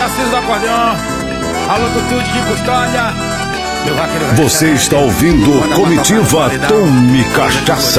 Tarcísio do acordeão. Alô, Tutude de Custódia. Você está ouvindo Comitiva Tome Cachaça.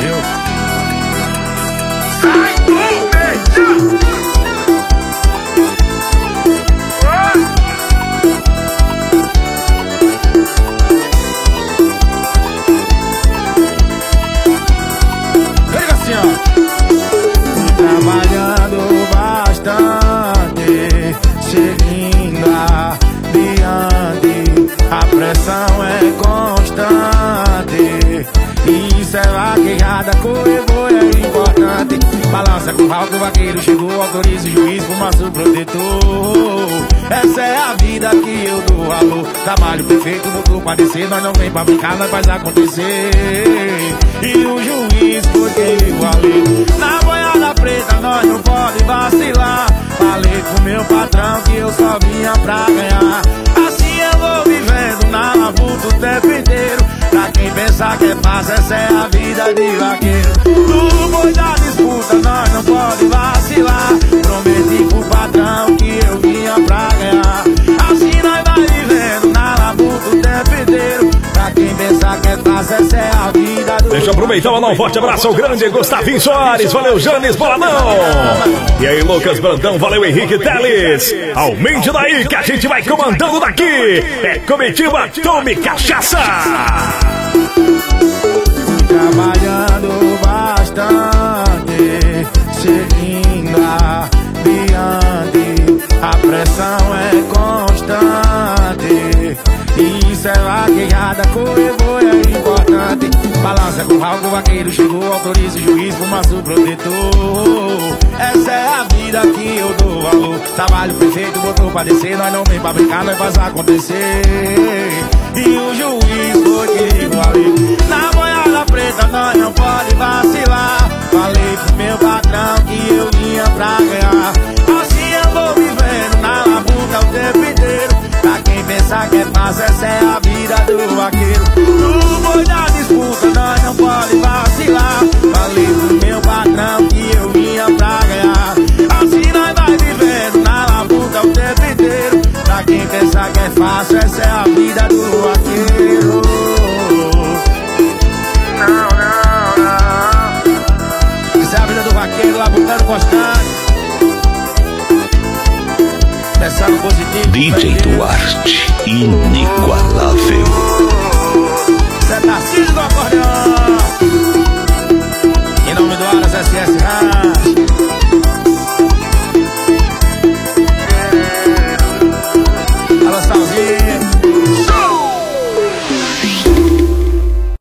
Trabalhando bastante, seguindo adiante, a pressão é constante. Isso é vaquejada, corredor é importante. Balança com o ralo, o vaqueiro chegou, autoriza o juiz, fumaça o protetor. Essa é a vida que eu dou valor. Trabalho perfeito, voltou pra descer. Nós não vem pra brincar, nós faz acontecer. E o juiz foi quem valeu. Na boiada preta nós não pode vacilar. Falei pro meu patrão que eu só vinha pra ganhar. Assim eu vou vivendo na labuta o tempo inteiro. Pra quem pensar que é fácil, essa é a vida de vaqueiro. No boi da disputa nós não pode vacilar. Prometi pro patrão que eu vinha pra ganhar. Assim nós vai vivendo na labuta o tempo inteiro. Pra quem pensar que é fácil, essa é a vida do... Deixa eu aproveitar e mandar um forte abraço ao grande Gustavinho Soares. Valeu, Janes Boladão. E aí, Lucas Brandão. Valeu, Henrique Teles. Aumente daí que a gente vai comandando daqui. É Comitiva Tome Cachaça. Trabalhando bastante, seguindo adiante, a pressão é constante. Isso é vaquejada, corredor é importante. Balança com o ralo, o vaqueiro chegou, autoriza o juiz, fumaça o protetor. Essa é a vida que eu dou valor. Trabalho perfeito, botou pra descer. Nós não vem pra brincar, nós faz acontecer. E o juiz foi que valeu. Na boiada preta nós não pode vacilar. Falei pro meu patrão que eu vinha pra ganhar. Assim eu vou vivendo na labuta o tempo inteiro. Pra quem pensar que é fácil, essa é a vida do vaqueiro. No boi da disputa nós não pode vacilar. Falei pro meu patrão que eu vinha pra ganhar. Assim nós vai vivendo na labuta o tempo inteiro. Pra quem pensar que é fácil, essa é a vida do vaqueiro. Não, não, não. Essa é a vida do vaqueiro, labutando constante. Pensando positivo. DJ Duarte, inigualável. Zé Tarcísio do acordeão. Em nome do Aras SS Rádio.